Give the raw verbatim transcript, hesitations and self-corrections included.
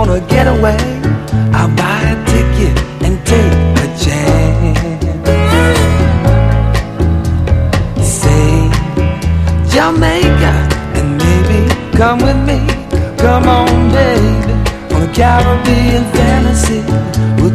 wanna get away, I'll buy a ticket and take a chance. Say Jamaica and maybe come with me. Come on, baby, on a Caribbean fantasy. We'll